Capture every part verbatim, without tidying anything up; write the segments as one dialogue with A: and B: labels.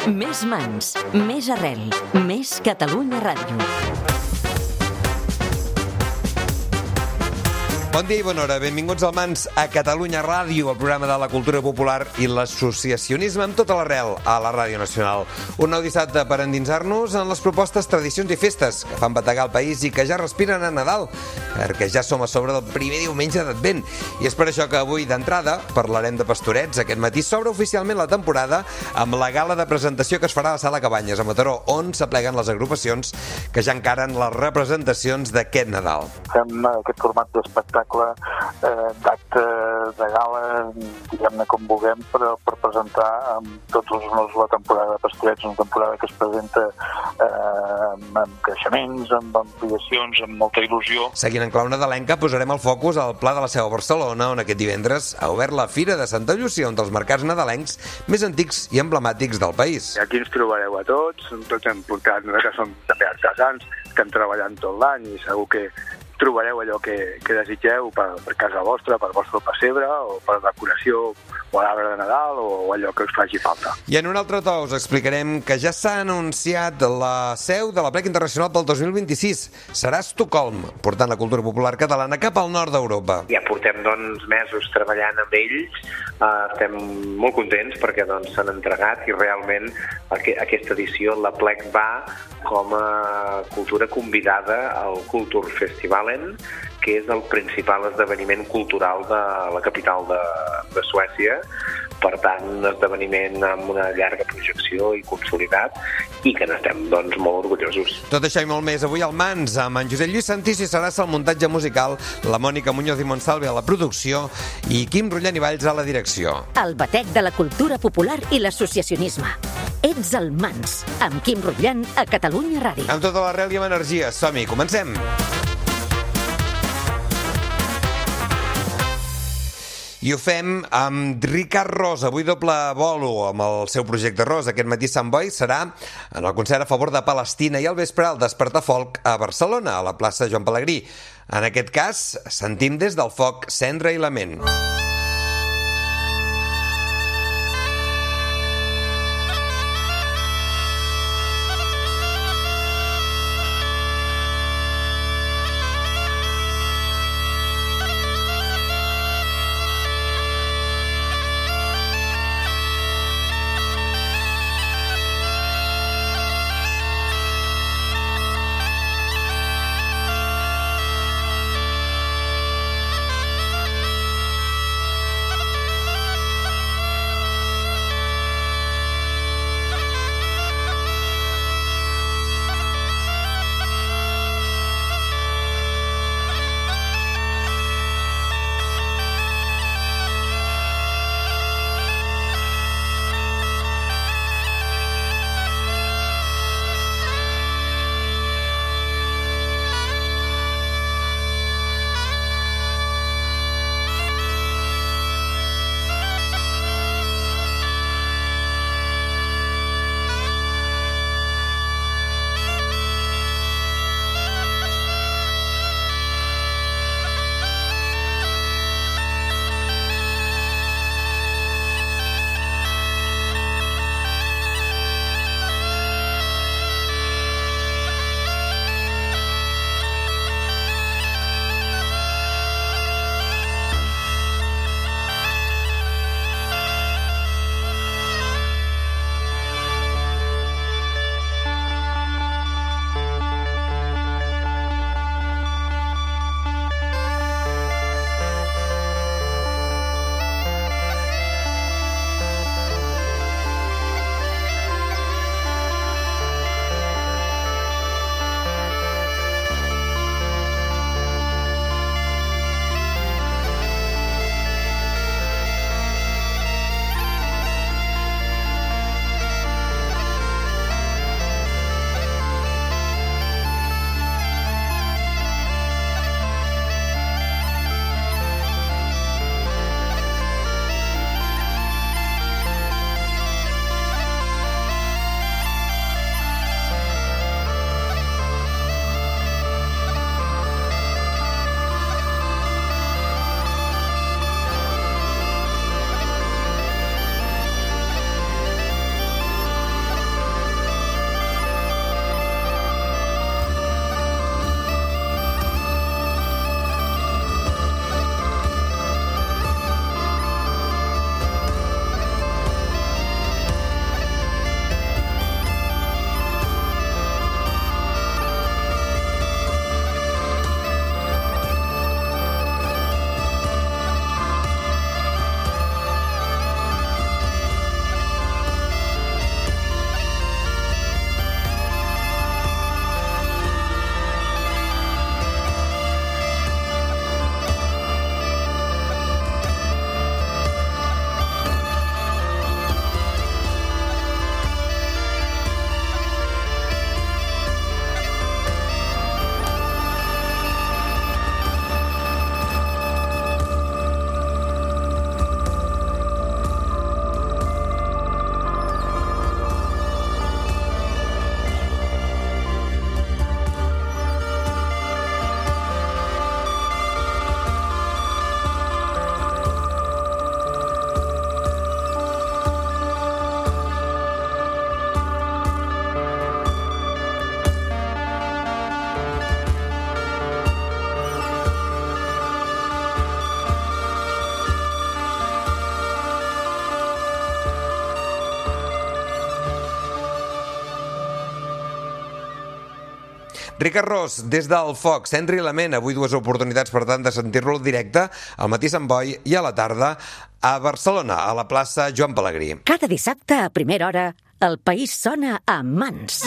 A: Més mans, més arrel, més Catalunya Ràdio.
B: Bon dia i bona hora, benvinguts al Mans a Catalunya Ràdio, el programa de la cultura popular i l'associacionisme amb tota l'arrel a la Ràdio Nacional. Un nou dissabte per endinsar-nos en les propostes, tradicions i festes que fan bategar el país i que ja respiren a Nadal, perquè ja som a sobre del primer diumenge d'Advent. I és per això que avui, d'entrada, parlarem de pastorets. Aquest matí s'obre oficialment la temporada amb la gala de presentació que es farà a la Sala Cabanyes, a Mataró, on s'apleguen les agrupacions que ja encaren les representacions d'aquest Nadal.
C: Fem aquest format d'espectacle Eh, d'acte de gala, diguem-ne com vulguem, però per presentar amb tots els honors la temporada de Pastorets, una temporada que es presenta eh, amb, amb creixements, amb ampliacions, amb molta il·lusió.
B: Seguint en clau nadalenca, posarem el focus al Pla de la Seu a Barcelona, on aquest divendres ha obert la Fira de Santa Llúcia, un dels mercats nadalencs més antics i emblemàtics del país.
D: Aquí ens trobareu a tots, tots hem portat, nosaltres som també artesans, estem treballant tot l'any i segur que trobareu allò que, que desitgeu per, per casa vostra, per vostre pessebre o per decoració o l'arbre de Nadal o allò que us faci falta.
B: I en un altre to us explicarem que ja s'ha anunciat la seu de la Plec Internacional pel dos mil vint-i-sis. Serà a Estocolm, portant la cultura popular catalana cap al nord d'Europa.
E: Ja portem doncs, mesos treballant amb ells, uh, estem molt contents perquè doncs, s'han entregat i realment aqu aquesta edició la Plec va com a cultura convidada al Kultur Festivalen, que és el principal esdeveniment cultural de la capital de, de Suècia. Per tant, un esdeveniment amb una llarga projecció i consolidat i que n'estem doncs, molt orgullosos.
B: Tot això i molt més avui al Mans, amb en Josep Lluís Santís i Sarassa al muntatge musical, la Mònica Muñoz i Monsalve a la producció i Quim Rullan i Valls a la direcció.
A: El batec de la cultura popular i l'associacionisme. Ets al Mans, amb Quim Rullan a Catalunya Ràdio.
B: Amb tota l'arrel i amb energia. Som-hi, comencem! I ho fem amb Ricard Ros, avui doble bolo amb el seu projecte Ros. Aquest matí Sant Boi serà en el concert a favor de Palestina i al vespre al Despertar Folk a Barcelona, a la plaça Joan Pelegrí. En aquest cas, sentim des del foc Cendra i Lament. Ricard Ros, des del Foc, Henry Lament, avui dues oportunitats, per tant, de sentir-lo al directe, al matí a Sant Boi i a la tarda a Barcelona, a la plaça Joan Pelegrí.
A: Cada dissabte a primera hora, el país sona a Mans.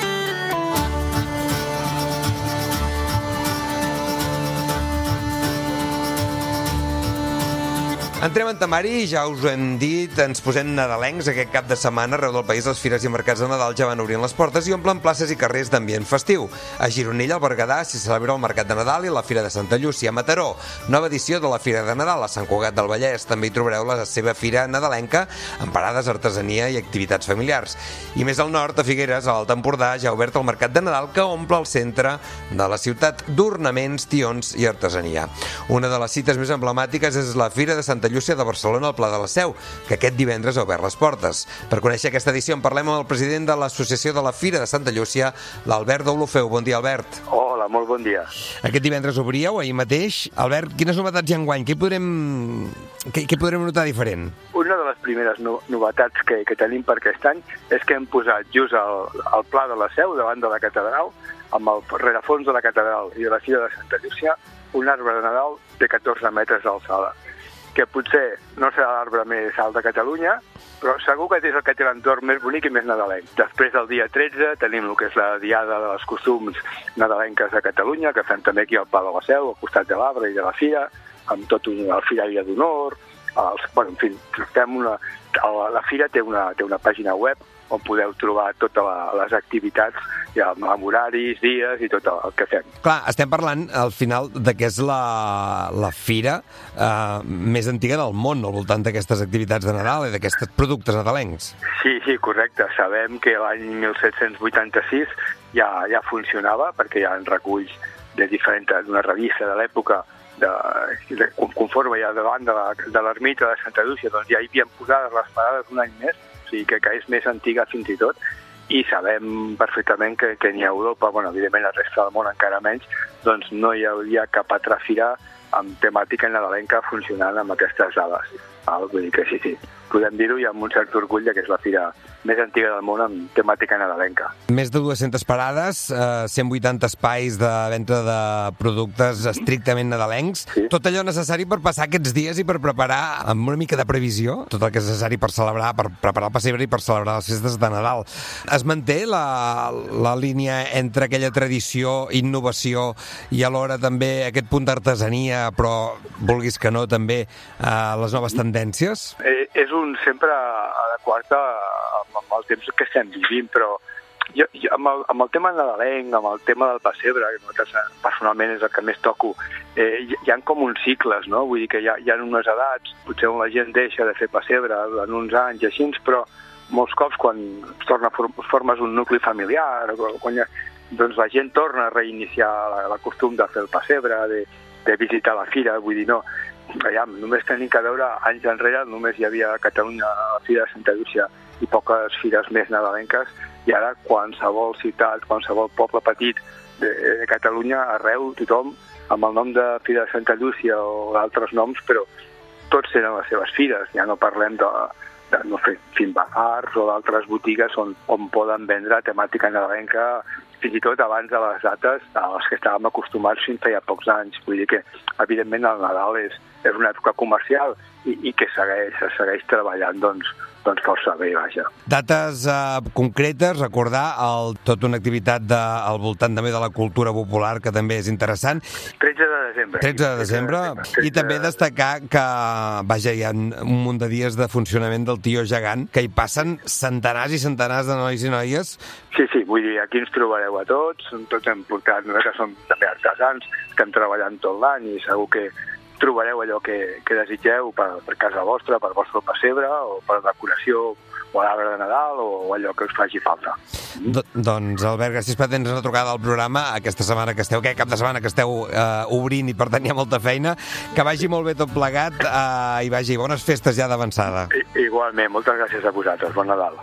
B: Entrem en temari, ja us ho hem dit, ens posem nadalencs aquest cap de setmana. Arreu del país les fires i mercats de Nadal ja van obrint les portes i omplen places i carrers d'ambient festiu. A Gironella, al Berguedà, s'hi celebra el Mercat de Nadal i la Fira de Santa Llúcia. A Mataró, nova edició de la Fira de Nadal. A Sant Cugat del Vallès també hi trobareu la seva fira nadalenca amb parades, artesania i activitats familiars. I més al nord, a Figueres, a l'Alt Empordà, ja ha obert el Mercat de Nadal que omple el centre de la ciutat d'ornaments, tions i artesania. Una de les cites més emblemàtiques és la Fira de Santa Llúcia de Barcelona al Pla de la Seu, que aquest divendres ha obert les portes. Per conèixer aquesta edició en parlem amb el president de l'Associació de la Fira de Santa Llúcia, l'Albert Deulofeu. Bon dia, Albert.
D: Hola, molt bon dia.
B: Aquest divendres obríeu, ahir mateix. Albert, quines novetats hi ha enguany? Què podrem, què, què podrem notar diferent?
D: Una de les primeres no, novetats que, que tenim per aquest any és que hem posat just al, al Pla de la Seu, davant de la catedral, amb el rerefons de la catedral i de la Fira de Santa Llúcia, un arbre de Nadal de catorze metres d'alçada, que potser no serà l'arbre més alt de Catalunya, però segur que és el que té l'entorn més bonic i més nadalenc. Després del dia tretze tenim el que és la Diada de les Costums Nadalenques de Catalunya, que fem també aquí al Pla de la Seu, al costat de l'arbre i de la Fira, amb tot un, el Firaire d'Honor. Els, bueno, en fi, fem una, la, la Fira té una, té una pàgina web on podeu trobar totes la, les activitats, ja, amb horaris, dies i tot el que fem.
B: Clar, estem parlant al final de què és la, la fira eh, més antiga del món al voltant d'aquestes activitats de Nadal i d'aquests productes nadalencs.
D: Sí, sí, correcte. Sabem que l'any mil set-cents vuitanta-sis ja, ja funcionava, perquè hi ha reculls de diferents, d'una revista de l'època, de, de, conforme ja davant de l'ermita de Santa Llúcia, doncs ja hi havien posades les parades un any més, o sigui que, que és més antiga fins i tot, i sabem perfectament que, que ni a Europa, bueno, evidentment la resta del món encara menys, doncs no hi hauria cap altra fira amb temàtica nadalenca funcionant amb aquestes dades. Ah, vull dir que sí, sí, podem dir-ho i amb un cert orgull que és la fira més antiga del món amb temàtica nadalenca.
B: Més de dues-centes parades, eh, cent vuitanta espais de venda de productes estrictament nadalencs. Sí. Tot allò necessari per passar aquests dies i per preparar amb una mica de previsió tot el que és necessari per celebrar, per preparar el pessebre i per celebrar les festes de Nadal. Es manté la, la línia entre aquella tradició, innovació i alhora també aquest punt d'artesania, però vulguis que no, també eh, les noves tendències?
D: Eh, és un sempre adequat amb, amb el temps que estem vivint, però jo, jo, amb, el, amb el tema nadalenc, amb el tema del pessebre, que nosaltres personalment és el que més toco, eh, hi, hi ha com uns cicles, no? Vull dir que hi ha, hi ha unes edats, potser on la gent deixa de fer pessebre en uns anys i així, però molts cops quan torna, formes un nucli familiar, quan hi ha, doncs la gent torna a reiniciar la, la costum de fer el pessebre, de, de visitar la fira, vull dir, no, aviam, només tenim que veure, anys enrere només hi havia a Catalunya la Fira de Santa Llúcia i poques fires més nadalenques, i ara qualsevol ciutat, qualsevol poble petit de, de Catalunya, arreu, tothom, amb el nom de Fira de Santa Llúcia o d'altres noms, però tots tenen les seves fires, ja no parlem de, de no fer Finbagars o d'altres botigues on, on poden vendre temàtica nadalenca, fins i tot abans de les dates a les que estàvem acostumats fins feia pocs anys. Vull dir que, evidentment, el Nadal és, és una època comercial i, i que segueix, segueix treballant doncs, doncs força bé, vaja.
B: Dates eh, concretes, recordar el, tota una activitat de, al voltant també de la cultura popular, que també és interessant.
D: tretze de desembre.
B: tretze de desembre, i també destacar que, vaja, hi ha un munt de dies de funcionament del Tio Gegant, que hi passen centenars i centenars de nois i noies.
D: Sí, sí, vull dir, aquí ens trobareu a tots, tots hem portat, nosaltres som també artesans, estem treballant tot l'any i segur que trobareu allò que, que desitgeu per, per casa vostra, per vostre pessebre o per decoració o l'arbre de Nadal o allò que us faci falta.
B: Do, doncs, Albert, gràcies per tenir una trucada al programa aquesta setmana que esteu, aquest cap de setmana que esteu eh, obrint i per tant hi ha molta feina. Que vagi molt bé tot plegat eh, i vagi, bones festes ja d'avançada.
D: Igualment, moltes gràcies a vosaltres. Bon Nadal.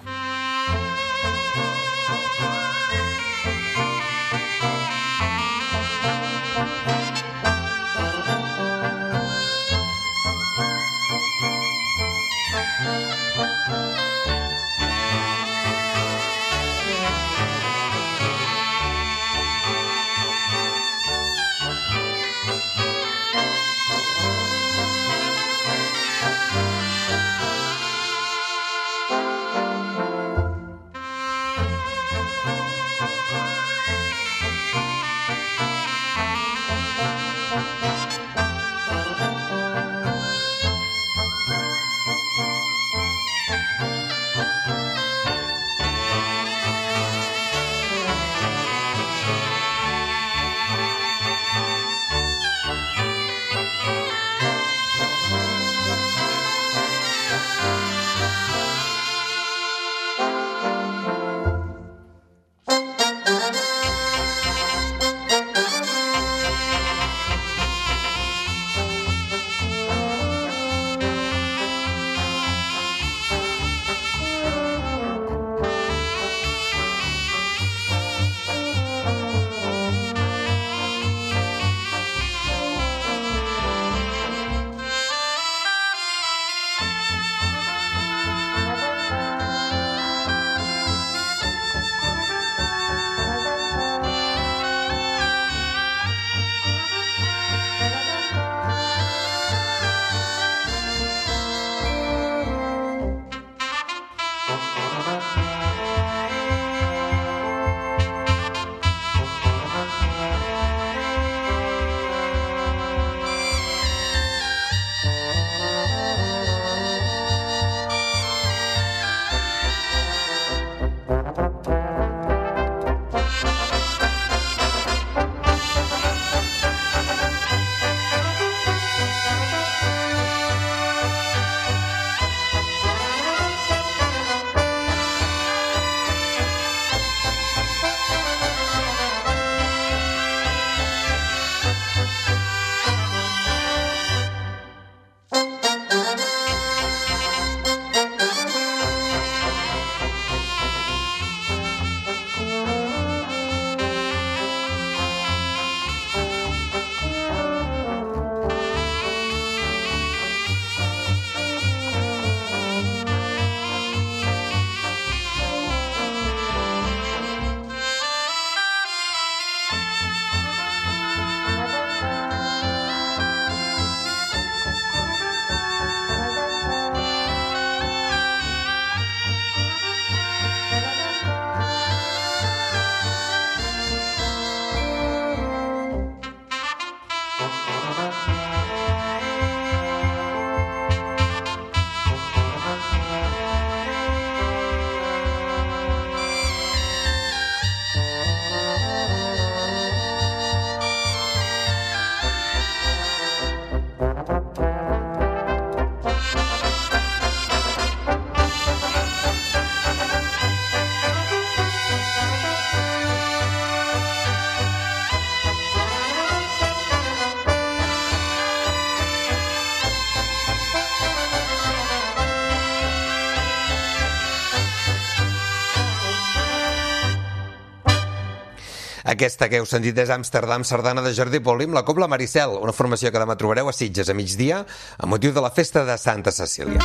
B: Aquesta que heu sentit és Amsterdam, sardana de Jordi Paulí amb la Cobla Maricel, una formació que demà trobareu a Sitges a migdia amb motiu de la festa de Santa Cecília.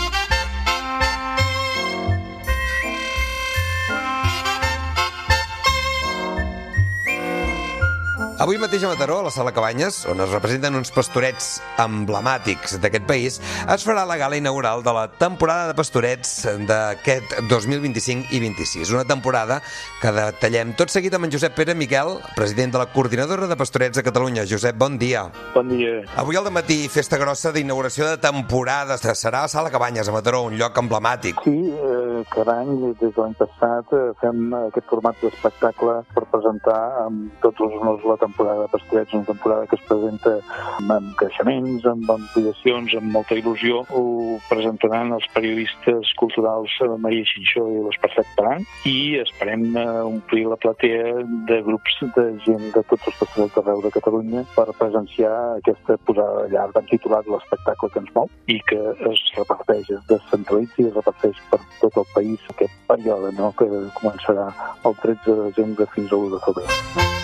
B: Avui mateix a Mataró, a la Sala Cabanyes, on es representen uns pastorets emblemàtics d'aquest país, es farà la gala inaugural de la temporada de pastorets d'aquest dos mil vint-i-cinc i vint-i-sis. Una temporada que detallem tot seguit amb en Josep Pere Miquel, president de la Coordinadora de Pastorets de Catalunya. Josep, bon dia.
C: Bon dia.
B: Avui al dematí, festa grossa d'inauguració de temporada. Serà a la Sala Cabanyes, a Mataró, un lloc emblemàtic.
C: Sí, eh, cada any, des de l'any passat, eh, fem aquest format d'espectacle per presentar amb tots els honors la temporada temporada de pastorets, una temporada que es presenta amb creixements, amb ampliacions, amb molta il·lusió. Ho presentaran els periodistes culturals Maria Xinxó i l'Esparfet Paran i esperem omplir la platea de grups de gent de tots els pastorets d'arreu de Catalunya per presenciar aquesta posada de llarg. Han titulat l'espectacle que ens mou i que es reparteix, es descentralitza i es reparteix per tot el país aquest període, no?, que començarà el tretze de desembre fins a l'u de febrer.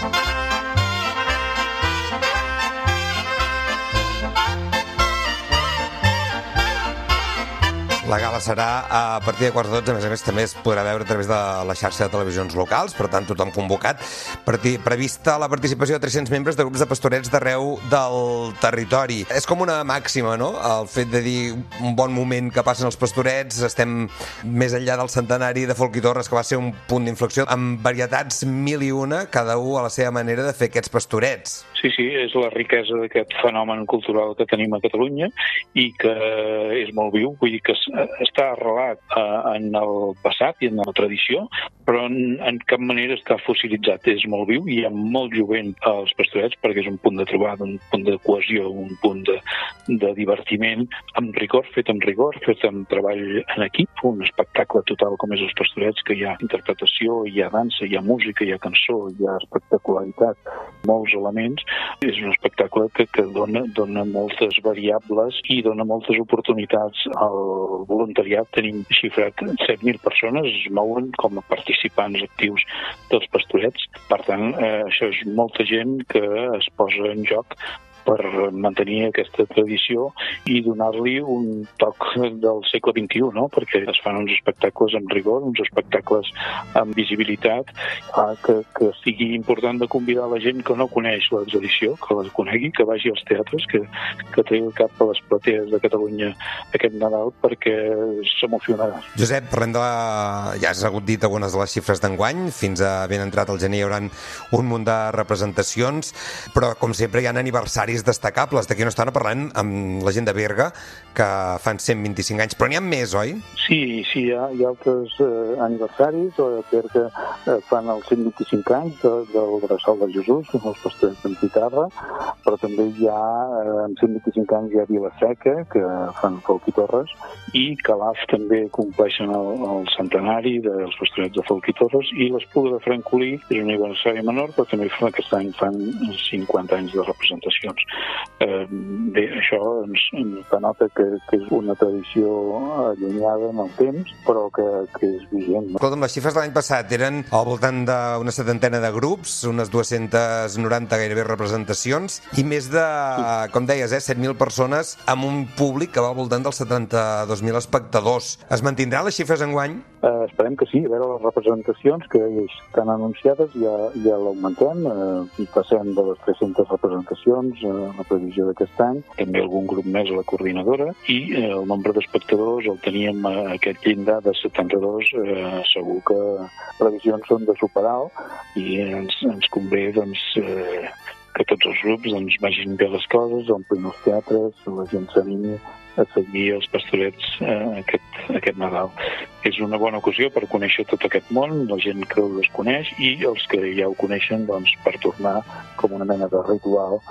B: La gala serà a partir de quarts de dotze, a més a més també es podrà veure a través de la xarxa de televisions locals, per tant tothom convocat. Prevista la participació de tres-cents membres de grups de pastorets d'arreu del territori. És com una màxima, no?, el fet de dir un bon moment que passen els pastorets, estem més enllà del centenari de Folch i Torres, que va ser un punt d'inflexió, amb varietats mil i una, cada un a la seva manera de fer aquests pastorets.
C: Sí, sí, és la riquesa d'aquest fenomen cultural que tenim a Catalunya i que és molt viu, vull dir que està arrelat en el passat i en la tradició, però en, en cap manera està fossilitzat. És molt viu i hi ha molt jovent als pastorets perquè és un punt de trobada, un punt de cohesió, un punt de, de divertiment, amb rigor, fet amb rigor, fet amb treball en equip, un espectacle total com és els pastorets, que hi ha interpretació, hi ha dansa, hi ha música, hi ha cançó, hi ha espectacularitat, molts elements. És un espectacle que, que dona, dona moltes variables i dona moltes oportunitats al voluntariat. Tenim xifrat set mil persones, es mouen com a participants actius dels pastorets. Per tant, eh, això és molta gent que es posa en joc per mantenir aquesta tradició i donar-li un toc del segle vint-i-u, no?, perquè es fan uns espectacles amb rigor, uns espectacles amb visibilitat, que, que sigui important de convidar la gent que no coneix la tradició, que la conegui, que vagi als teatres, que, que tregui cap a les platees de Catalunya aquest Nadal, perquè s'emocionarà.
B: Josep, parlem de la... ja has hagut dit algunes de les xifres d'enguany, fins a ben entrat al gener hi haurà un munt de representacions, però com sempre hi ha aniversaris destacables. D'aquí una estona parlant amb la gent de Berga, que fan cent vint-i-cinc anys, però n'hi ha més, oi?
C: Sí, sí, hi ha, hi ha altres eh, aniversaris. A Berga eh, fan els cent vint-i-cinc anys de, del Bressol de Jesús, que són els pastorets d'en Pitarra, però també hi ha, eh, amb cent vint-i-cinc anys, hi ha Vilaseca, que fan Folch i Torres, i Calaf també compleixen el, el centenari dels pastorets de Folch i Torres, i l'Espluga de Francolí és un aniversari menor, però també aquest any fan cinquanta anys de representacions. Eh, bé, això ens, ens denota que, que és una tradició allunyada en el temps, però que, que és vigent. No?
B: Escolta'm, les xifres de l'any passat eren al voltant d'una setantena de grups, unes dues-centes noranta gairebé representacions, i més de, com deies, eh, set mil persones amb un públic que va al voltant dels setanta-dos mil espectadors. Es mantindran les xifres enguany?
C: Eh, esperem que sí. A veure, les representacions que estan anunciades ja, ja l'augmentem, eh, passem de les tres-centes representacions a la previsió d'aquest any, també algun grup més a la coordinadora, i eh, el nombre d'espectadors el teníem a aquest llindar de setanta-dos, eh, segur que previsions són de superar-ho i ens, ens convé doncs, eh, que tots els grups doncs, vagin bé les coses, omplin els teatres, la gent s'animi a seguir els pastorets eh, aquest, aquest Nadal. És una bona ocasió per conèixer tot aquest món, la gent que ho desconeix, i els que ja ho coneixen doncs, per tornar com una mena de ritual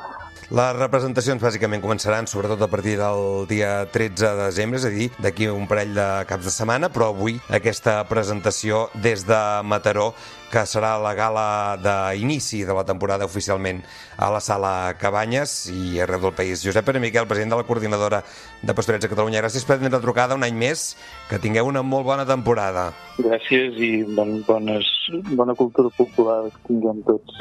B: Les representacions bàsicament començaran sobretot a partir del dia tretze de desembre, és a dir, d'aquí un parell de caps de setmana, però avui aquesta presentació des de Mataró, que serà la gala d'inici de la temporada oficialment a la Sala Cabanyes i arreu del país. Josep Pere Miquel, president de la Coordinadora de Pastorets de Catalunya, gràcies per tenir la trucada un any més, que tingueu una molt bona temporada.
C: Gràcies i bon, bones, bona cultura popular que tinguem tots.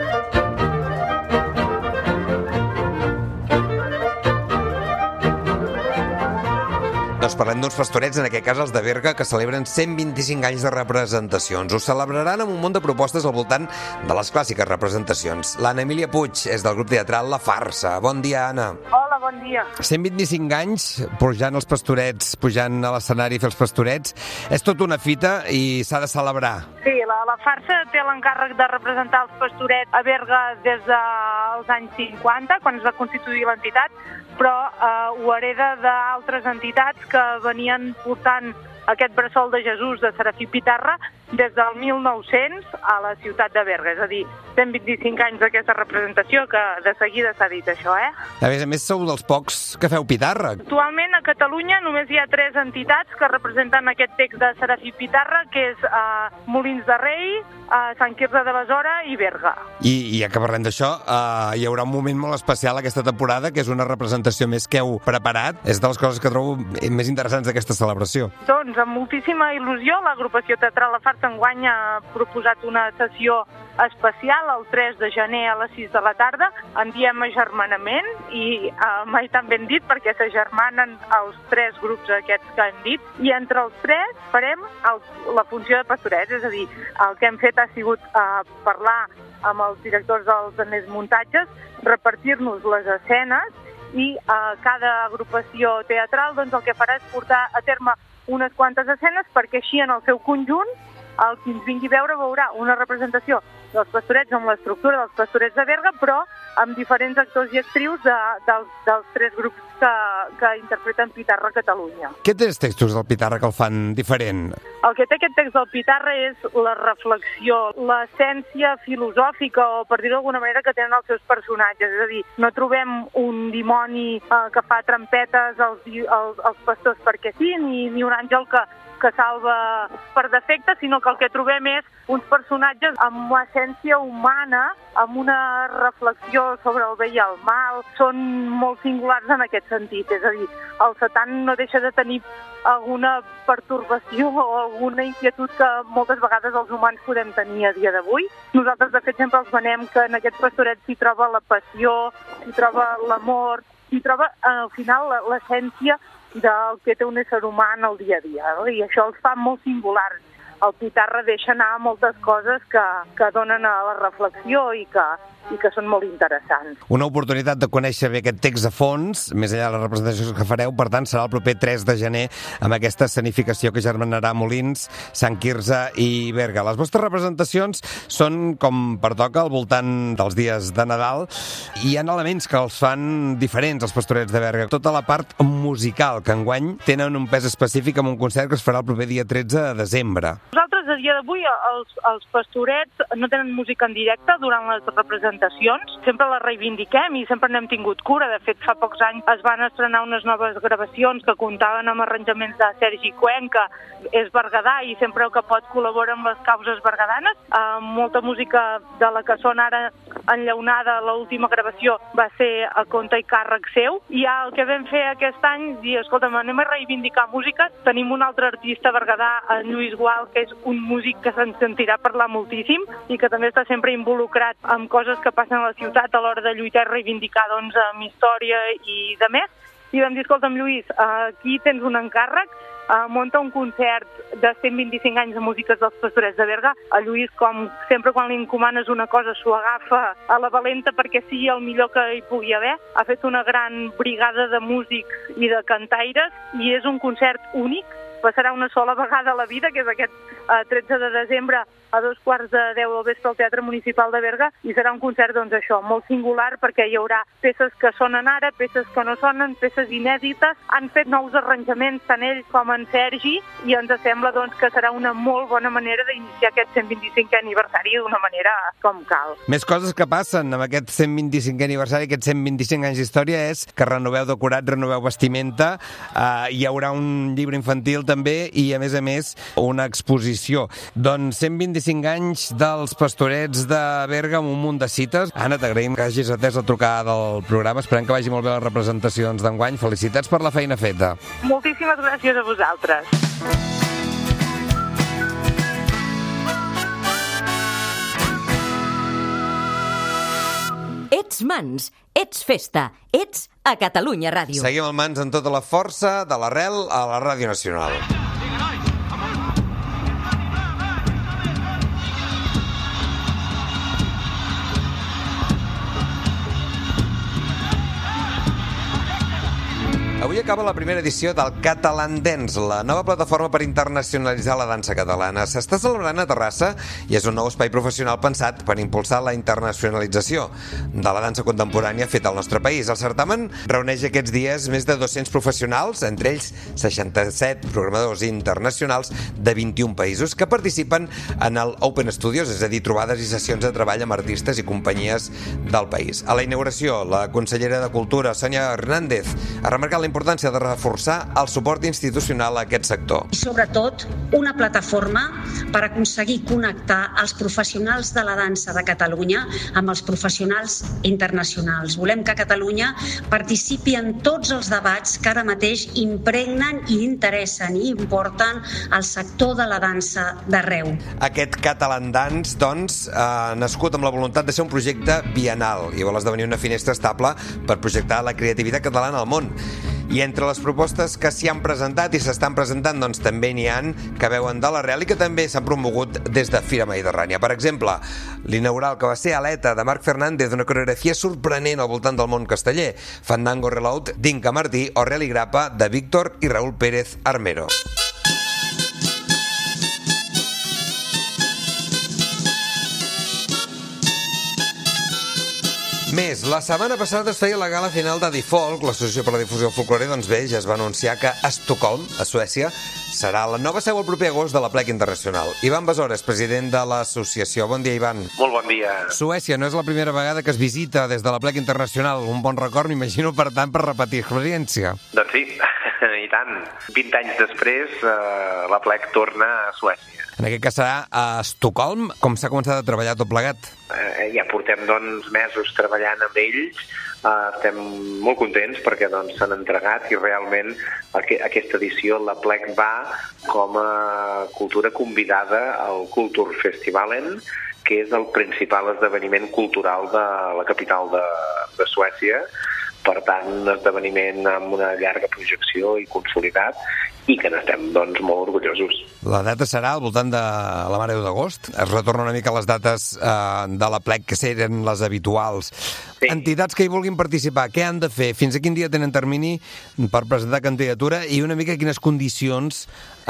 B: Doncs parlem d'uns pastorets, en aquest cas els de Berga, que celebren cent vint-i-cinc anys de representacions. Ho celebraran amb un munt de propostes al voltant de les clàssiques representacions. L'Anna Emília Puig és del grup teatral La Farsa. Bon dia, Anna.
F: Hola, bon dia.
B: cent vint-i-cinc anys pujant els pastorets, pujant a l'escenari a fer els pastorets. És tot una fita i s'ha de celebrar.
F: Sí, la, la Farsa té l'encàrrec de representar els pastorets a Berga des dels anys cinquanta, quan es va constituir l'entitat, però eh, ho hereda d'altres entitats que venien portant aquest bressol de Jesús de Serafí Pitarra des del mil nou-cents a la ciutat de Berga, és a dir, cent vint-i-cinc anys d'aquesta representació, que de seguida s'ha dit això, eh?
B: A més a més, sou dels pocs que feu Pitarra.
F: Actualment a Catalunya només hi ha tres entitats que representen aquest text de Serafí Pitarra, que és eh, Molins de Rei, eh, Sant Quirze de Besora i Berga.
B: I, i ja que parlem d'això, eh, hi haurà un moment molt especial aquesta temporada, que és una representació més que heu preparat. És de les coses que trobo més interessants d'aquesta celebració.
F: Doncs amb moltíssima il·lusió, l'agrupació teatral La Farsa enguany ha proposat una sessió especial el tres de gener a les sis de la tarda. En diem agermanament i eh, mai tan ben dit perquè s'agermanen els tres grups aquests que hem dit, i entre els tres farem el, la funció de pastorets, és a dir, el que hem fet ha sigut eh, parlar amb els directors dels altres muntatges, repartir-nos les escenes i eh, cada agrupació teatral doncs, el que farà és portar a terme unes quantes escenes perquè així en el seu conjunt el qui ens vingui a veure veurà una representació dels pastorets amb l'estructura dels pastorets de Berga, però amb diferents actors i actrius de, dels, dels tres grups que, que interpreten Pitarra a Catalunya.
B: Què té els textos del Pitarra que el fan diferent?
F: El que té aquest text del Pitarra és la reflexió, l'essència filosòfica, o per dir-ho d'alguna manera, que tenen els seus personatges. És a dir, no trobem un dimoni eh, que fa trampetes als, als, als pastors perquè sí, ni, ni un àngel que que salva per defecte, sinó que el que trobem és uns personatges amb una essència humana, amb una reflexió sobre el bé i el mal. Són molt singulars en aquest sentit, és a dir, el Satan no deixa de tenir alguna pertorbació o alguna inquietud que moltes vegades els humans podem tenir a dia d'avui. Nosaltres, de fet, sempre els venem que en aquests pastorets s'hi troba la passió, s'hi troba l'amor, s'hi troba, al final, l'essència del que té un ésser humà en el dia a dia, no? I això els fa molt singulars. El Pitarra deixa anar moltes coses que, que donen a la reflexió i que, i que són molt interessants.
B: Una oportunitat de conèixer bé aquest text a fons, més enllà de les representacions que fareu, per tant, serà el proper tres de gener amb aquesta escenificació que germanarà Molins, Sant Quirze i Berga. Les vostres representacions són, com pertoca, al voltant dels dies de Nadal. Hi ha elements que els fan diferents, els pastorets de Berga. Tota la part musical, que enguany tenen un pes específic amb un concert que es farà el proper dia tretze de desembre.
F: Nosaltres, a dia d'avui, els, els pastorets no tenen música en directe durant les representacions. Sempre la reivindiquem i sempre n'hem tingut cura. De fet, fa pocs anys es van estrenar unes noves gravacions que comptaven amb arranjaments de Sergi Cuenca, és berguedà i sempre que pot col·labora amb les causes berguedanes. Uh, molta música de la que sona ara enllaunada, l'última gravació va ser a compte i càrrec seu. I ja el que vam fer aquest any, dir, escolta'm, anem a reivindicar música. Tenim un altre artista berguedà, en Lluís Gual, que és un músic que se'n sentirà parlar moltíssim i que també està sempre involucrat en coses que passen a la ciutat a l'hora de lluitar i reivindicar, doncs, amb història i de més. I vam dir, escolta'm, Lluís, aquí tens un encàrrec, munta un concert de cent vint-i-cinc anys de músiques dels pastorets de Berga. A Lluís, com sempre quan li encomanes una cosa, s'ho agafa a la valenta perquè sigui el millor que hi pugui haver. Ha fet una gran brigada de músics i de cantaires i és un concert únic passarà una sola vegada a la vida, que és aquest eh, tretze de desembre a dos quarts de deu del vespre al Teatre Municipal de Berga, i serà un concert, doncs això, molt singular, perquè hi haurà peces que sonen ara, peces que no sonen, peces inèdites. Han fet nous arranjaments, tant ell com en Sergi, i ens sembla doncs, que serà una molt bona manera d'iniciar aquest cent vint-i-cinquè aniversari d'una manera com cal.
B: Més coses que passen amb aquest cent vint-i-cinquè aniversari, aquests cent vint-i-cinc anys d'història, és que renoveu decorat, renoveu vestimenta, eh, hi haurà un llibre infantil també i, a més a més, una exposició. Doncs cent vint-i-cinc anys dels Pastorets de Berga amb un munt de cites. Anna, t'agraïm que hagis atès la trucada del programa. Esperem que vagi molt bé les representacions d'enguany. Felicitats per la feina feta.
F: Moltíssimes gràcies a vosaltres.
A: Ets Mans, ets festa, ets a Catalunya Ràdio.
B: Seguim el Mans amb tota la força de l'Arrel a la Ràdio Nacional. Avui acaba la primera edició del Catalan Dance, la nova plataforma per internacionalitzar la dansa catalana. S'està celebrant a Terrassa i és un nou espai professional pensat per impulsar la internacionalització de la dansa contemporània feta al nostre país. El certamen reuneix aquests dies més de dos-cents professionals, entre ells seixanta-set programadors internacionals de vint-i-un països que participen en el Open Studios, és a dir, trobades i sessions de treball amb artistes i companyies del país. A la inauguració, la consellera de Cultura, Sònia Hernández, ha remarcat la importància de reforçar el suport institucional a aquest sector.
G: I sobretot, una plataforma per aconseguir connectar els professionals de la dansa de Catalunya amb els professionals internacionals. Volem que Catalunya participi en tots els debats que ara mateix impregnen i interessen i importen al sector de la dansa d'arreu.
B: Aquest Catalan Dance, doncs, ha nascut amb la voluntat de ser un projecte biennal i vol esdevenir una finestra estable per projectar la creativitat catalana al món. I entre les propostes que s'hi han presentat i s'estan presentant, doncs també n'hi han que veuen de l'arrel i que també s'han promogut des de Fira Mediterrània. Per exemple, l'inaugural que va ser Aleta, de Marc Fernández, una coreografia sorprenent al voltant del món casteller, Fandango Reload, d'Inca Martí, o Reli Grapa, de Víctor i Raúl Pérez Armero. Més, la setmana passada es feia la gala final de Difolk, l'Associació per la Difusió del Folklore, doncs bé, ja es va anunciar que Estocolm, a Suècia, serà la nova seu el proper agost de la Plec Internacional. Ivan Besores, president de l'associació. Bon dia, Ivan.
E: Molt bon dia.
B: Suècia no és la primera vegada que es visita des de la Plec Internacional. Un bon record, m'imagino, per tant, per repetir experiència.
E: Doncs sí, i tant. vint anys després, eh, la Plec torna a Suècia.
B: En aquest cas serà a Estocolm. Com s'ha començat a treballar tot plegat?
E: Eh, ja portem doncs, mesos treballant amb ells. Eh, estem molt contents perquè doncs, s'han entregat i realment aqu aquesta edició la Plec va com a cultura convidada al Kulturfestivalen, que és el principal esdeveniment cultural de la capital de, de Suècia. Per tant, un esdeveniment amb una llarga projecció i consolidat i que n'estem doncs, molt orgullosos.
B: La data serà al voltant de la Mare de Déu d'agost. Es retorna una mica a les dates eh, de la Plec que eren les habituals. Sí. Entitats que hi vulguin participar, què han de fer? Fins a quin dia tenen termini per presentar candidatura i una mica quines condicions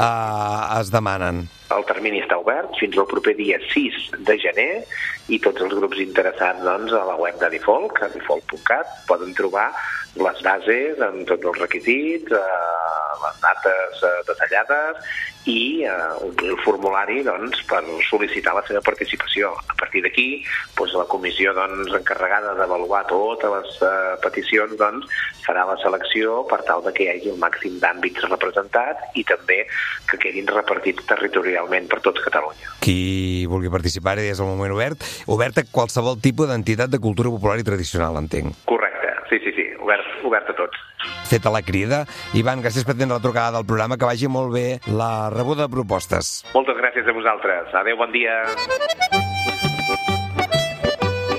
B: eh, es demanen?
E: El termini està obert fins al proper dia sis de gener i tots els grups interessats doncs, a la web de Difolk, a difolk punt cat, poden trobar les bases amb tots els requisits, eh, les dates eh, detallades i eh, omplir el formulari doncs, per sol·licitar la seva participació. A partir d'aquí, doncs, la comissió doncs, encarregada d'avaluar totes les eh, peticions doncs, farà la selecció per tal de que hi hagi el màxim d'àmbits representats i també que quedin repartits territorialment per tot Catalunya.
B: Qui vulgui participar és el moment obert. Obert a qualsevol tipus d'entitat de cultura popular i tradicional, entenc.
E: Correcte, sí, sí, sí, obert, obert a tots.
B: Feta la crida. Ivan, gràcies per atendre la trucada del programa, que vagi molt bé la rebuda de propostes.
E: Moltes gràcies a vosaltres. Adéu, bon dia.
B: I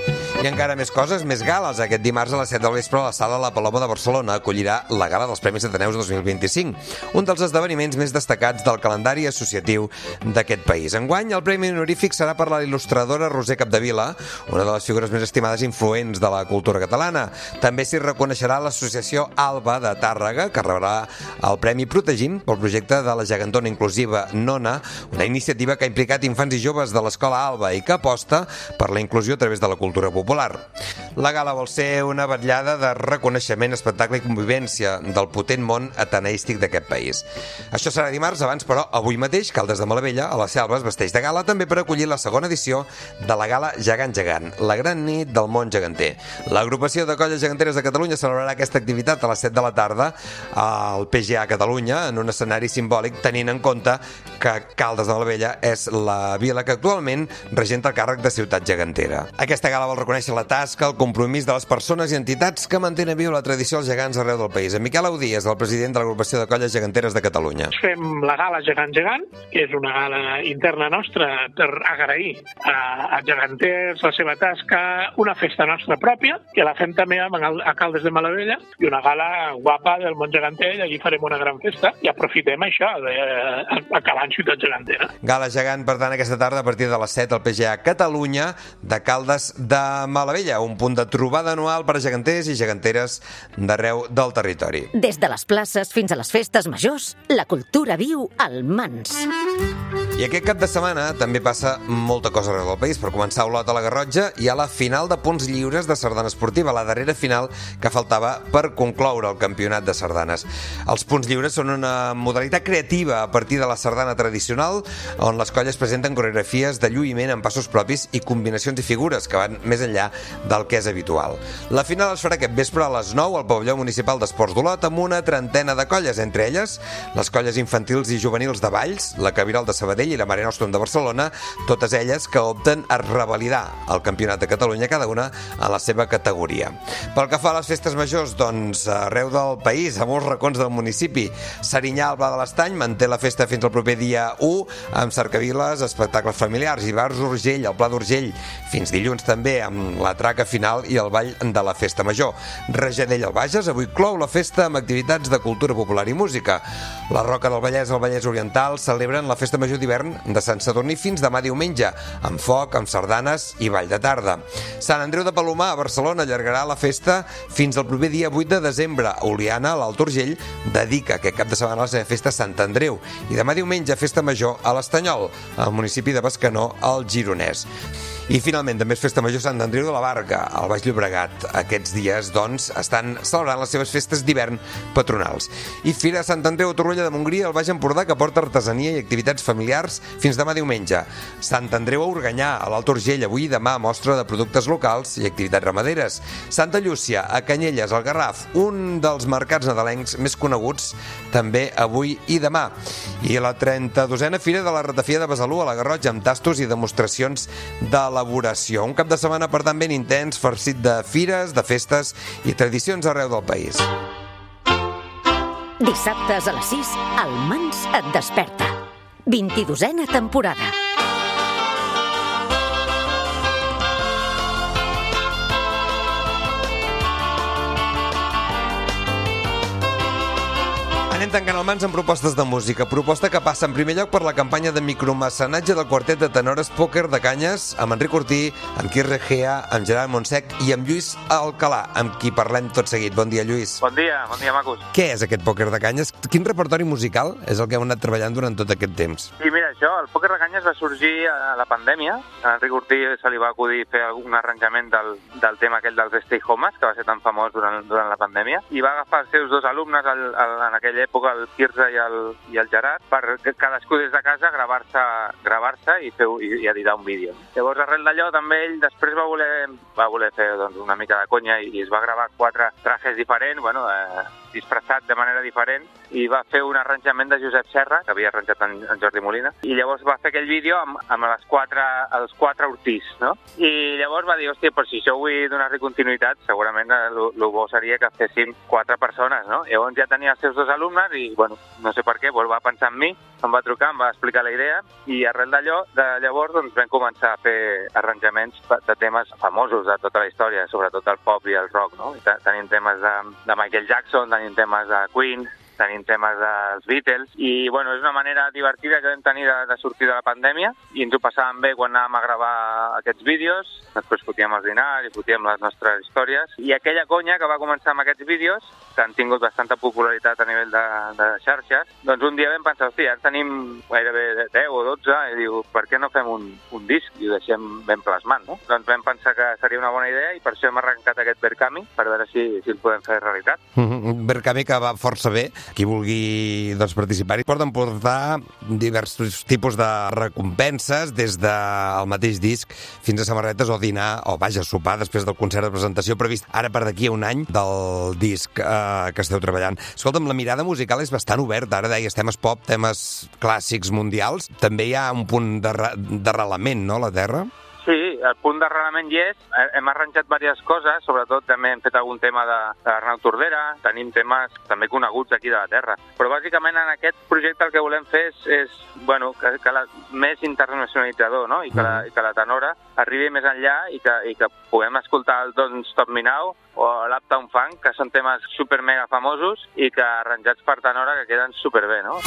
B: I encara més coses, més gales. Aquest dimarts a les set del vespre la sala La Paloma de Barcelona acollirà la gala dels Premis Ateneus dos mil vint-i-cinc, un dels esdeveniments més destacats del calendari associatiu d'aquest país. Enguany, el premi honorífic serà per la il·lustradora Roser Capdevila, una de les figures més estimades i influents de la cultura catalana. També s'hi reconeixerà l'associació Alba de Tàrrega, que rebrà el Premi Protegint pel projecte de la gegantona inclusiva Nona, una iniciativa que ha implicat infants i joves de l'escola Alba i que aposta per la inclusió a través de la cultura popular. La gala vol ser una vetllada de reconeixement, espectacle i convivència del potent món ateneístic d'aquest país. Això serà dimarts, abans, però, avui mateix, Caldes de Malavella, a la Selva, es vesteix de gala també per acollir la segona edició de la gala Gegant Gegant, la gran nit del món geganter. L'agrupació de colles geganteres de Catalunya celebrarà aquesta activitat a les set de la tarda al P G A Catalunya, en un escenari simbòlic, tenint en compte que Caldes de Malavella és la vila que actualment regenta el càrrec de ciutat gegantera. Aquesta gala vol reconèixer la tasca, el compromís de les persones i entitats que mantenen viu la tradició dels gegants arreu del país. En Miquel Audí és el president de l'agrupació de colles geganteres de Catalunya.
H: Fem la gala Gegant Gegant, que és una gala interna nostra per agrair a, a geganters la seva tasca, una festa nostra pròpia, que la fem també a, a Caldes de Malavella, i una gala guapa del món geganter, i allí farem una gran festa i aprofitem això, d'acabar en ciutat gegantera.
B: Gala gegant, per tant, aquesta tarda a partir de les set al P G A Catalunya de Caldes de Malavella, un punt de trobada anual per a geganters i geganteres d'arreu del territori.
A: Des de les places fins a les festes majors, la cultura viu al Mans.
B: I aquest cap de setmana també passa molta cosa arreu del país. Per començar, a Olot, a la Garrotxa, hi ha la final de punts lliures de sardana esportiva, la darrera final que faltava per concloure el campionat de sardanes. Els punts lliures són una modalitat creativa a partir de la sardana tradicional, on les colles presenten coreografies de lluïment amb passos propis i combinacions i figures que van més enllà del que és habitual. La final es farà aquest vespre a les nou al pavelló municipal d'esports d'Olot amb una trentena de colles, entre elles les colles infantils i juvenils de Valls, la Cabiral de Sabadell i la Mare Nostrum de Barcelona, totes elles que opten a revalidar el Campionat de Catalunya, cada una a la seva categoria. Pel que fa a les festes majors, doncs arreu del país, a molts racons del municipi, Serinyà, al Pla de l'Estany, manté la festa fins al proper dia u, amb cercaviles, espectacles familiars, i Bars Urgell, al Pla d'Urgell, fins dilluns també, amb la traca final i el ball de la festa major. Rajadell al Bages avui clou la festa amb activitats de cultura popular i música. La Roca del Vallès al Vallès Oriental celebren la festa major d'hivern de Sant Sadurní fins demà diumenge, amb foc, amb sardanes i ball de tarda. Sant Andreu de Palomar a Barcelona allargarà la festa fins al proper dia vuit de desembre. Oliana, a l'Alt Urgell, dedica aquest cap de setmana a la seva festa a Sant Andreu, i demà diumenge festa major a l'Estanyol, al municipi de Bescanó, al Gironès. I finalment també és festa major Sant Andreu de la Barca, al Baix Llobregat. Aquests dies, doncs, estan celebrant les seves festes d'hivern patronals. I Fira Sant Andreu a Torroella de Montgrí, al Baix Empordà, que porta artesania i activitats familiars fins demà diumenge. Sant Andreu a Organyà, a l'Alt Urgell, avui i demà, mostra de productes locals i activitats ramaderes. Santa Llúcia, a Canyelles, al Garraf, un dels mercats nadalencs més coneguts, també avui i demà. I la trenta-dosena Fira de la Ratafia de Besalú, a la Garrotxa, amb tastos i demostracions de elaboració. Un cap de setmana, per tant, ben intens, farcit de fires, de festes i tradicions arreu del país.
A: Dissabtes a les sis, el Mans et desperta. vint-i-dosena temporada.
B: Anem tancant el Mans amb propostes de música. Proposta que passa en primer lloc per la campanya de micromecenatge del quartet de tenores Pòquer de Canyes, amb Enric Ortí, amb Quirre Gea, amb Gerard Montsec i amb Lluís Alcalà, amb qui parlem tot seguit. Bon dia, Lluís.
I: Bon dia, bon dia, macos.
B: Què és aquest Pòquer de Canyes? Quin repertori musical és el que heu anat treballant durant tot aquest temps?
I: Sí, mira, això, el Pòquer de Canyes va sorgir a la pandèmia. A Enric Ortí se li va acudir fer un arranjament del, del tema aquell dels Stay Homes, que va ser tan famós durant, durant la pandèmia, i va agafar els seus dos alumnes al, al, en aquella època, el Quirze i el, i el Gerard, per cadascú des de casa gravar-se gravar-se i, fer, i, i editar un vídeo. Llavors, arrel d'allò, també ell després va voler, va voler fer doncs, una mica de conya i es va gravar quatre trajes diferents, bueno, eh, disfressat de manera diferent, i va fer un arranjament de Josep Serra, que havia arranjat en, en Jordi Molina, i llavors va fer aquell vídeo amb, amb les quatre, els quatre Ortiz, no? I llavors va dir, hòstia, però si això vull donar-li continuïtat, segurament el bo seria que féssim quatre persones, no? Llavors ja tenia els seus dos alumnes i, bueno, no sé per què, doncs va pensar en mi, em va trucar, em va explicar la idea, i arrel d'allò, de llavors, doncs vam començar a fer arranjaments de temes famosos de tota la història, sobretot el pop i el rock, no? Tenim temes de, de Michael Jackson, tenim temes de Queen, tenim temes dels Beatles, i bueno, és una manera divertida que vam tenir de, de sortir de la pandèmia, i ens ho passàvem bé quan anàvem a gravar aquests vídeos, després fotíem els dinars i fotíem les nostres històries, i aquella conya que va començar amb aquests vídeos, que han tingut bastanta popularitat a nivell de, de xarxes, doncs un dia vam pensar, hòstia, ara tenim gairebé deu o dotze, i diu, per què no fem un, un disc i ho deixem ben plasmant, no? Doncs vam pensar que seria una bona idea, i per això hem arrencat aquest Verkami, per veure si, si el podem fer realitat.
B: Mm-hmm. Verkami que va força bé. Qui vulgui doncs, participar-hi poden portar diversos tipus de recompenses, des del mateix disc fins a samarretes o dinar, o vaja, sopar després del concert de presentació previst ara per d'aquí a un any del disc eh, que esteu treballant. Escolta'm, la mirada musical és bastant oberta. Ara deies temes pop, temes clàssics mundials. També hi ha un punt d'arrelament, no, a la terra?
I: Sí, el punt d'arrelament hi és. Hem arranjat diverses coses, sobretot també hem fet algun tema d'Arnau Tordera, tenim temes també coneguts aquí de la terra. Però bàsicament en aquest projecte el que volem fer és, és bueno, que, que la, més internacionalitzador, no? I que, la, i que la tenora arribi més enllà i que, i que puguem escoltar el Don't Stop Me Now o l'Uptown Funk, que són temes super mega famosos i que arranjats per tenora que queden superbé, no?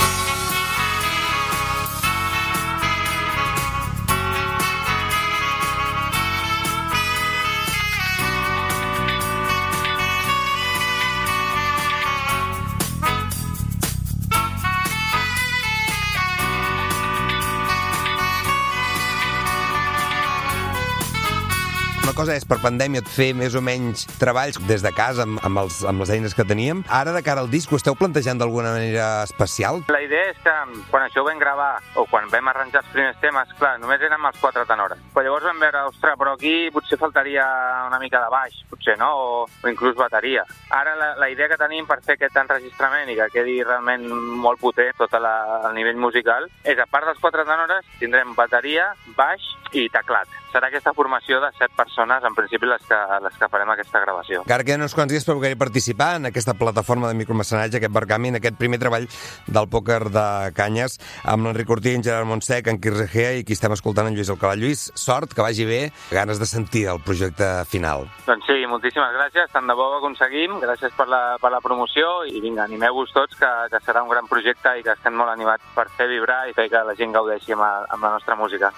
B: Una cosa és, per pandèmia, fer més o menys treballs des de casa amb, amb, els, amb les eines que teníem. Ara, de cara al disc, ho esteu plantejant d'alguna manera especial?
I: La idea és que quan això ho vam gravar, o quan vam arranjar els primers temes, clar, només érem els quatre tenores. Però llavors vam veure, ostres, però aquí potser faltaria una mica de baix, potser, no? O, o inclús bateria. Ara la, la idea que tenim per fer aquest enregistrament i que quedi realment molt potent tot la, el nivell musical és, a part dels quatre tenores, tindrem bateria, baix i teclat. Serà aquesta formació de set persones, en principi, les que, les que farem aquesta gravació.
B: Encara queden uns quants dies per poder participar en aquesta plataforma de micromecenatge, aquest Verkami, en aquest primer treball del pòquer de canyes, amb l'Enric Ortí, en Gerard Montsec, en Quirze Gea i qui estem escoltant, en Lluís Alcalà. Lluís, sort, que vagi bé, ganes de sentir el projecte final.
I: Doncs sí, moltíssimes gràcies, tant de bo ho aconseguim, gràcies per la, per la promoció, i vinga, animeu-vos tots, que, que serà un gran projecte i que estem molt animats per fer vibrar i fer que la gent gaudeixi amb, amb la nostra música.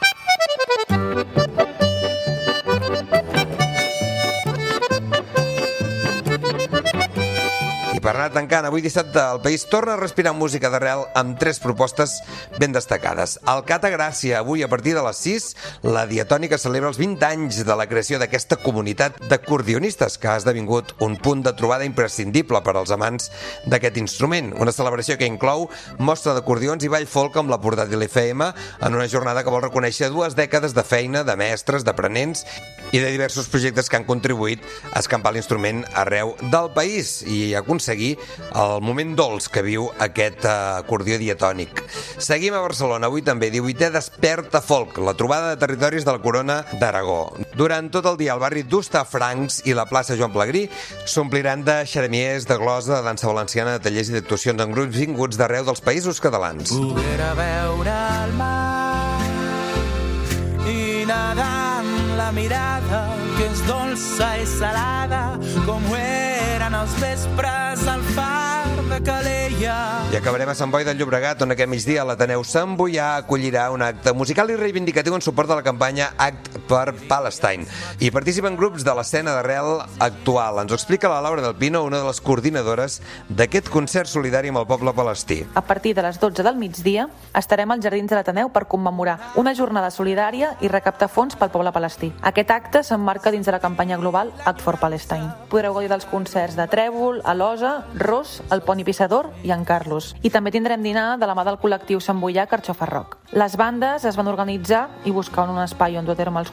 B: Per anar tancant, avui dissabte el país torna a respirar música d'arrel amb tres propostes ben destacades. Al Cata Gràcia, avui a partir de les sis, la Diatònica celebra els vint anys de la creació d'aquesta comunitat d'acordionistes que ha esdevingut un punt de trobada imprescindible per als amants d'aquest instrument. Una celebració que inclou mostra d'acordions i ball folk amb la portàtil F M en una jornada que vol reconèixer dues dècades de feina de mestres, d'aprenents i de diversos projectes que han contribuït a escampar l'instrument arreu del país i aconseguir el moment dolç que viu aquest acordió diatònic. Seguim a Barcelona, avui també, divuitè Desperta Folk, la trobada de territoris de la Corona d'Aragó. Durant tot el dia, el barri d'Hostafrancs i la plaça Joan Pellegrí s'ompliran de xeremiers, de glosa, de dansa valenciana, de tallers i d'actuacions en grups vinguts d'arreu dels països catalans.
J: Poder veure el mar i nedar en la mirada que és dolça i salada com ho eren els vespres al far de Calella.
B: I acabarem a Sant Boi del Llobregat, on aquest migdia l'Ateneu Sant Boià acollirà un acte musical i reivindicatiu en suport de la campanya Act per Palestine. Hi participen grups de l'escena d'arrel actual. Ens ho explica la Laura del Pino, una de les coordinadores d'aquest concert solidari amb el poble palestí.
K: A partir de les dotze del migdia estarem als Jardins de l'Ateneu per commemorar una jornada solidària i recaptar fons pel poble palestí. Aquest acte s'emmarca dins de la campanya global Act for Palestine. Podreu gaudir dels concerts de Trèvol, Alosa, Ros, el Pont i Pissador i en Carlos. I també tindrem dinar de la mà del col·lectiu Sant Boià Carxofa Rock. Les bandes es van organitzar i buscar un espai on dur a terme els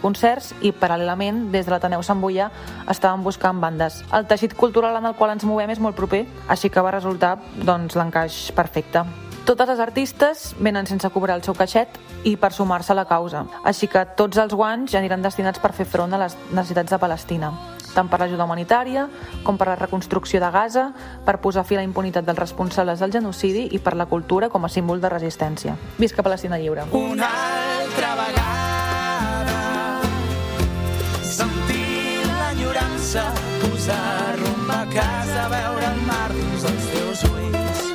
K: concerts i, paral·lelament, des de l'Ateneu Sant Boià estàvem buscant bandes. El teixit cultural en el qual ens movem és molt proper, així que va resultar doncs, l'encaix perfecte. Totes les artistes venen sense cobrar el seu caixet i per sumar-se a la causa, així que tots els guanys aniran destinats per fer front a les necessitats de Palestina, tant per l'ajuda humanitària com per la reconstrucció de Gaza, per posar fi a la impunitat dels responsables del genocidi i per la cultura com a símbol de resistència. Visca Palestina lliure!
J: Una altra vegada sentir l'enyorança, posar rumb a casa, veure el mar dins els teus ulls.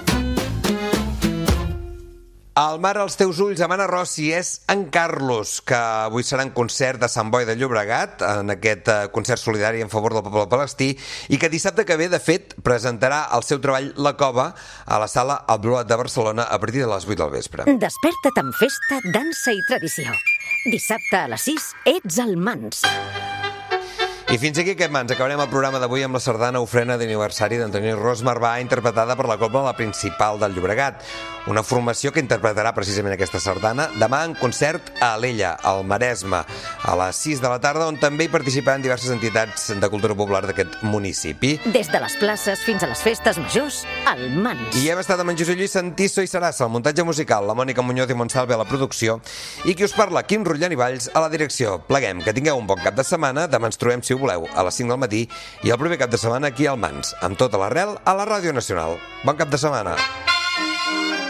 B: El mar als teus ulls, amb Anna Rossi, és en Carlos, que avui serà en concert de Sant Boi de Llobregat, en aquest concert solidari en favor del poble palestí, i que dissabte que ve, de fet, presentarà el seu treball La Cova a la sala El Bluat de Barcelona a partir de les vuit del vespre.
A: Desperta't amb festa, dansa i tradició. Dissabte a les sis, ets al Mans.
B: I fins aquí aquest Mans. Acabarem el programa d'avui amb la sardana Ofrena d'aniversari d'Antoni Ros Marvà, interpretada per la Cobla La Principal del Llobregat. Una formació que interpretarà precisament aquesta sardana demà en concert a Alella, al Maresme, a les sis de la tarda, on també hi participaran diverses entitats de cultura popular d'aquest municipi.
A: Des de les places fins a les festes majors, al Mans.
B: I hem estat amb en Josep Lluís Santiso i Sarassa, al muntatge musical, la Mònica Muñoz i Montsalve a la producció, i qui us parla, Quim Rotllán i Valls, a la direcció. Pleguem, que tingueu un bon cap de setmana. Demà ens trobem, si ho voleu, a les cinc del matí i el primer cap de setmana aquí al Mans, amb tota l'arrel a la Ràdio Nacional. Bon cap de setmana.